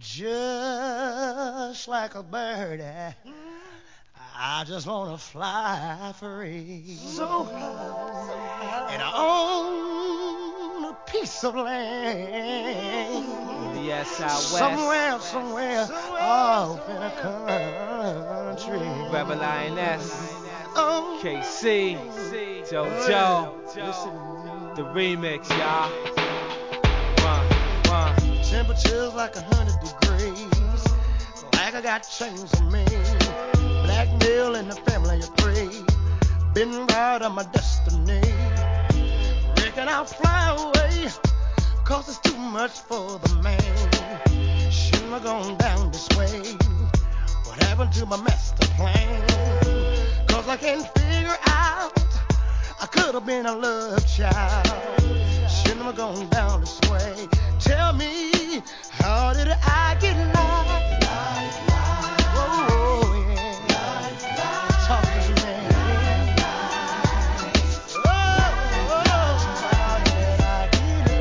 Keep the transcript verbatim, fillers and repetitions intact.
Just like a bird, I just wanna fly free. So high. And I own a piece of land. Yes, out west. Somewhere, somewhere, off in a country. Rebel Lioness. Oh, K C. JoJo. The remix, y'all. One, one. Temperatures like a hundred degrees. Like I got chains on me. Blackmail in the family of three. Been right on my destiny. Reckon I'll fly away. Cause it's too much for the man. Shouldn't have gone down this way. What happened to my master plan? Cause I can't figure out. I could have been a love child. Shouldn't have gone down this way. Tell me, how did it